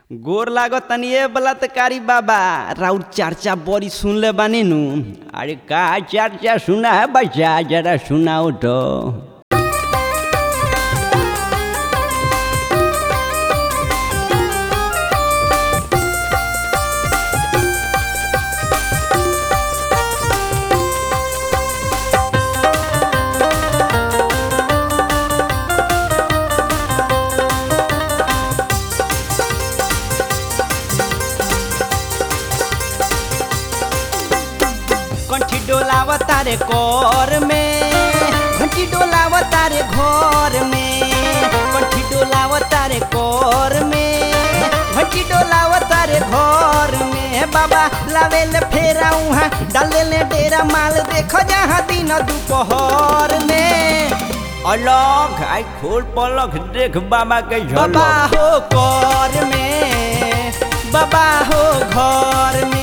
गोर लागो तनिए बलात्कारी बाबा राउर चर्चा बड़ी सुन ले बानी नु। अरे का चर्चा सुना है बच्चा, जरा सुनाओ तो। कंठी डोलाव तारे कोर में, घंटी डोलाव तारे घर में, कंठी डोलाव तारे कोर में, घंटी डोलाव तारे घर में। बाबा लावेल फेरा उहाँ डाले ले डेरा माल देखो जहाँ दिन दोपहर में। अलग आई खोल पलक देख बाबा के झलक। बाबा हो कोर में, बाबा हो घर में।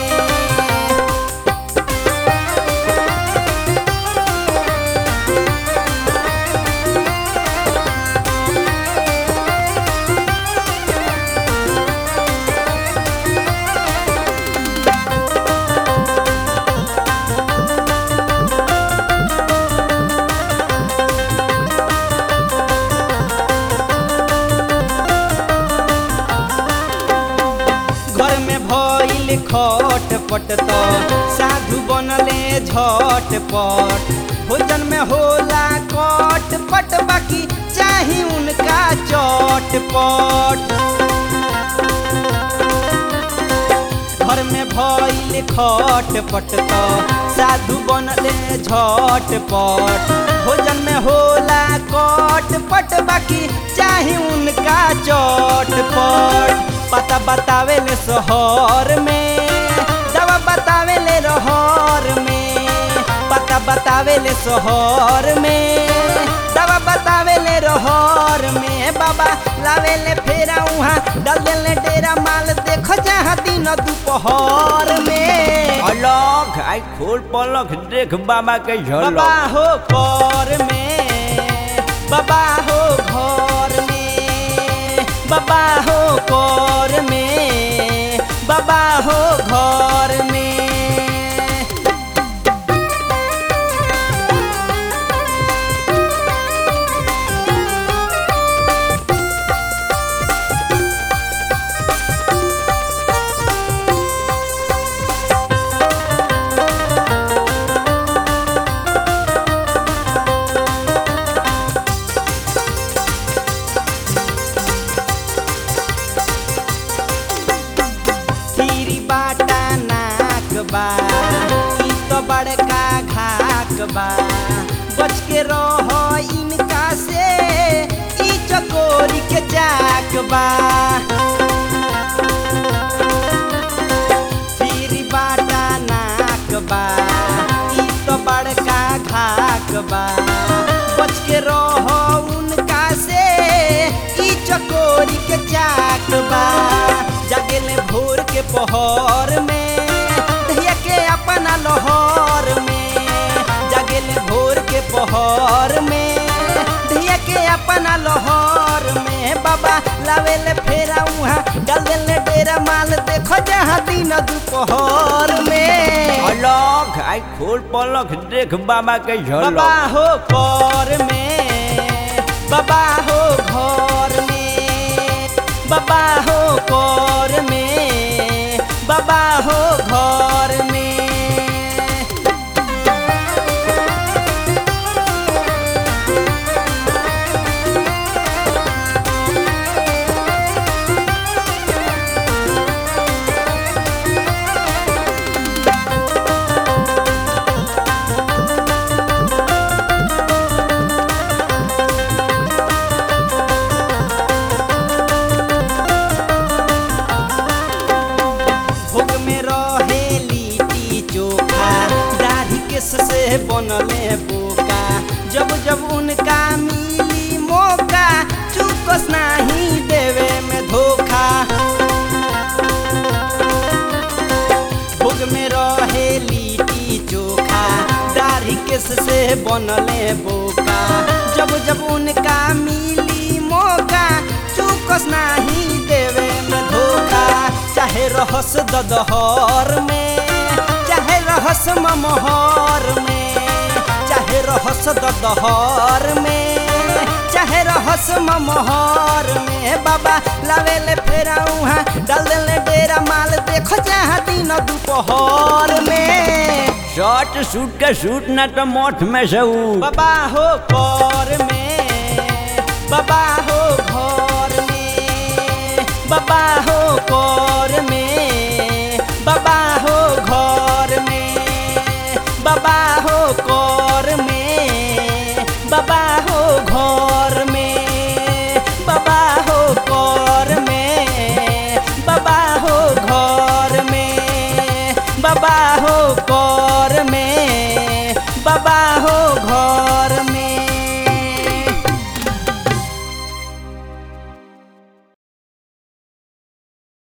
खटपट तो साधु बनले झटपट, भोजन में होला कटपट बाकी चाही उनका चटपट। घर में भइल खटपट तो साधु बनले झटपट, भोजन में होला कटपट बाकी चाही उनका चटपट। पता बतावे ले शहर में, दवा बतावे ले रहर में। पता बतावे ले शहर में, दवा बतावे ले रहर में। बाबा लावे ले फेरा उहाँ डाल ले डेरा माल देखो जहाँ दिन दोपहर में। अलग आई खोल पलक देख बाबा के झलक। बाबा हो कर में, बाबा हो घर में, बाबा हो कर में, बाबा हो घर में। ई तो बड़का घाक बा, बच के रहो इनका से, ई चकोरी के चाक बा। फिर बाटा नाक बा, ई तो बड़का घाक बा, बच के रहो उनका से, ई चकोरी के चाक बा। जगेले भोर के पहर में के अपना लोहर में, जगेले भोर के पहर में धिया के अपना लोहर में। बाबा लावेले फेरा उहाँ डाल ले डेरा माल देखो जहाँ दिन दोपहर में। अलग आई खोल पलक देख बाबा के झलक। बाबा हो कर में, बाबा हो घर में, बाबा हो कर में, बाबा हो घर में। से बनले बोका, जब जब उनका मिली मौका चुकस नहीं देवे में धोखा। भोग में रहे लिट्टी चोखा, दाढ़ी केस से बनले बोका, जब जब उनका मिली मौका चुकस नहीं देवे में धोखा। रहस ददहर में चाहे रहस ममहर में, चाहे रहस ददहर में चाहे रहस ममहर में। बाबा लावेले फेरा उहाँ डाल देले डेरा माल देखो जहाँ दिन दोपहर में। शर्ट सूट का सूट ना तो मोठ में से बाबा हो कर में, बाबा हो घर में, बाबा हो कर में।